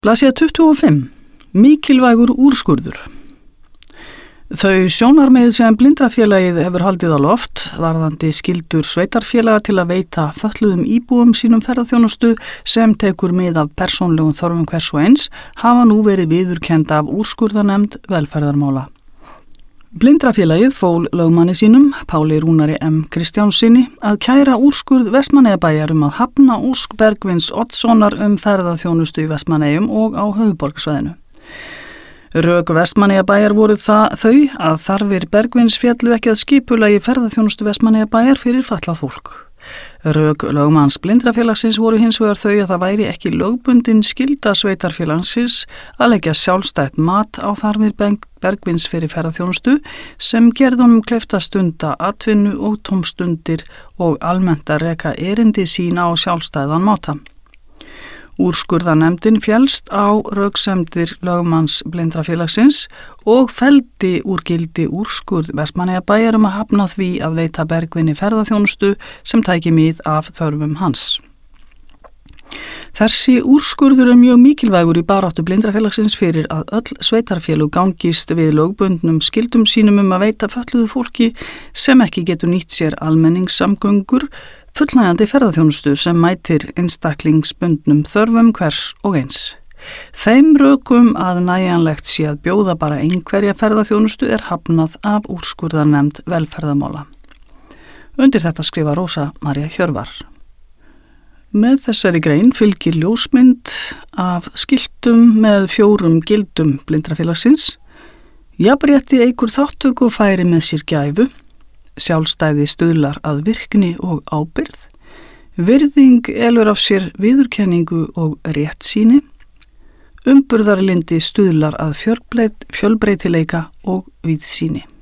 Blaðsíða 25. Mikilvægur úrskurður. Þau sjónarmið sem Blindrafélagið hefur haldið á loft varðandi skyldur sveitarfélaga til að veita fötluðum íbúum sínum ferðaþjónustu sem tekur mið af persónlegum þörfum hvers og eins hafa nú verið viðurkennd af úrskurðarnefnd velferðarmála. Blindrafélagið fól lögmanni sínum, Páli Rúnari M. Kristjánsinni, að kæra úrskurð Vestmannaeyjabæjar að hafna ósk Bergvins Oddssonar ferðaþjónustu í Vestmannaeyjum og á höfuðborgarsvæðinu. Rök Vestmannaeyjabæjar voru þau að þarfir Bergvins féllu ekki að skipulagi ferðaþjónustu Vestmannaeyjabæjar fyrir fatlað fólk. Rök lögmanns Blindrafélagsins voru hins vegar þau að það væri ekki lögbundin skylda sveitarfélagsins að leggja sjálfstætt mat á þarfir Bergvins fyrir ferðaþjónustu sem gerði honum kleift að stunda atvinnu og tómstundir og almennt að reka erindi sín á sjálfstæðan máta. Úrskurðarnefndin féllst á röksemdir lögmanns Blindrafélagsins og felldi úr gildi úrskurð Vestmannaeyjabæjar að hafna því að veita Bergvini ferðaþjónustu sem tæki mið af þörfum hans. Þessi úrskurður mjög mikilvægur í baráttu Blindrafélagsins fyrir að öll sveitarfélög gangist við lögbundnum skyldum sínum að veita fötluðu fólki sem ekki getur nýtt sér almenningssamgöngur fullnægjandi ferðaþjónustu sem mætir einstaklingsbundnum þörfum hvers og eins. Þeim rökum að nægjanlegt sé að bjóða bara einhverja ferðaþjónustu hafnað af úrskurðarnefnd velferðarmála. Undir þetta skrifa Rósa María Hjörvar. Með þessari grein fylgir ljósmynd af skiltum með 4 gildum Blindrafélagsins. Jafnrétti eykur þátttöku og færi með sér gæfu. Sjálfstæði stuðlar að virkni og ábyrgð, virðing elur af sér viðurkenningu og réttsýni, umburðarlyndi stuðlar að fjölbreytileika og víðsýni.